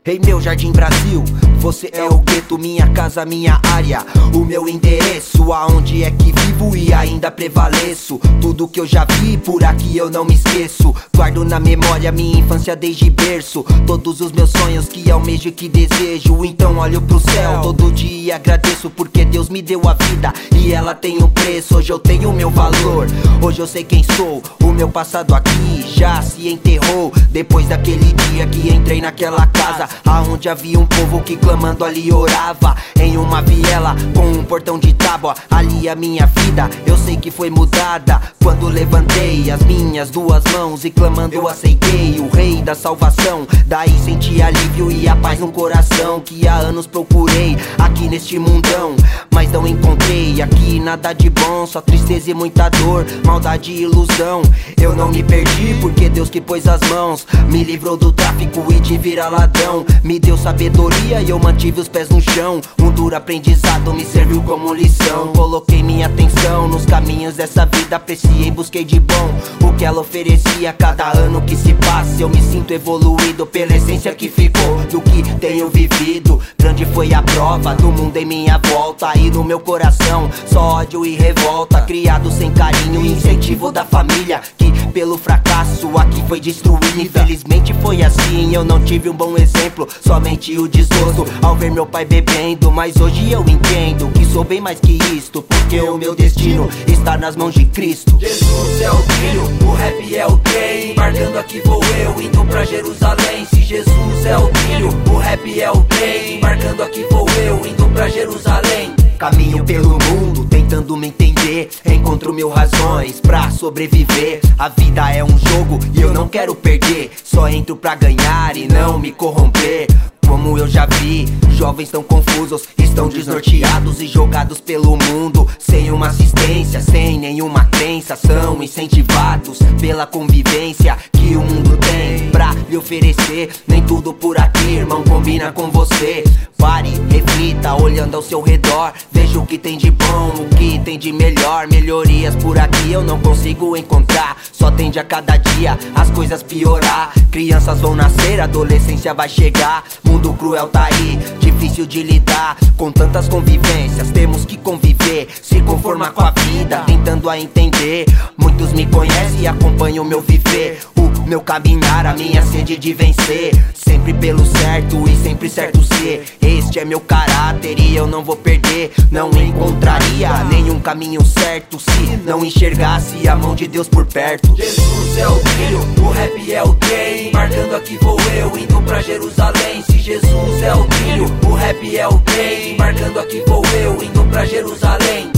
Ei meu Jardim Brasil, você é o gueto, minha casa, minha área, o meu endereço, aonde é que vivo e ainda prevaleço. Tudo que eu já vi, por aqui eu não me esqueço. Guardo na memória minha infância desde berço, todos os meus sonhos que almejo e que desejo. Então olho pro céu todo dia e agradeço, porque Deus me deu a vida e ela tem um preço. Hoje eu tenho meu valor, hoje eu sei quem sou. O meu passado aqui já se enterrou, depois daquele dia que entrei naquela casa, aonde havia um povo que clamando ali orava. Em uma viela com um portão de tábua, ali a minha vida eu sei que foi mudada. Quando levantei as minhas duas mãos e clamando eu aceitei o rei da salvação. Daí senti alívio e a paz no coração, que há anos procurei aqui neste mundão, mas não encontrei aqui nada de bom, só tristeza e muita dor, maldade e ilusão. Eu não me perdi porque Deus que pôs as mãos, me livrou do tráfico e de virar ladrão. Me deu sabedoria e eu mantive os pés no chão. Um duro aprendizado me serviu como lição. Coloquei minha atenção nos caminhos dessa vida, apreciei, busquei de bom o que ela oferecia. Cada ano que se passa eu me sinto evoluído pela essência que ficou do que tenho vivido. Grande foi a prova do mundo em minha volta, e no meu coração só ódio e revolta. Criado sem carinho e incentivo da família, que pelo fracasso aqui foi destruído. Infelizmente foi assim, eu não tive um bom exemplo, somente o desgosto ao ver meu pai bebendo. Mas hoje eu entendo que sou bem mais que isto, porque o meu destino está nas mãos de Cristo. Jesus é o trilho, o rap é o trem, embarcando aqui vou eu, indo pra Jerusalém. Se Jesus é o trilho, o rap é o trem, embarcando aqui vou eu, indo pra Jerusalém. Caminho pelo mundo, tentando me entender, encontro mil razões pra sobreviver. A vida é um jogo e eu não quero perder, só entro pra ganhar e não me corromper. Como eu já vi, jovens tão confusos, estão desnorteados e jogados pelo mundo, sem uma assistência, sem nenhuma crença. São incentivados pela convivência que o mundo tem pra lhe oferecer. Nem tudo por aqui, irmão, combina com você. Pare, reflita, olhando ao seu redor, veja o que tem de bom, o que tem de melhor. Melhorias por aqui eu não consigo encontrar, só tende a cada dia as coisas piorar. Crianças vão nascer, adolescência vai chegar, mundo cruel tá aí, difícil de lidar com tantas convivências. Temos que conviver, se conformar com a vida, tentando a entender. Muitos me conhecem e acompanham o meu viver, o meu caminhar, a minha sede de vencer. Sempre pelo certo e sempre certo ser, este é meu caráter e eu não vou perder. Não encontraria nenhum caminho certo se não enxergasse a mão de Deus por perto. Jesus é o trilho, o rap é o trem, embarcando aqui vou eu, indo pra Jerusalém. Se Jesus é o trilho, o rap é o trem, embarcando aqui vou eu, indo pra Jerusalém.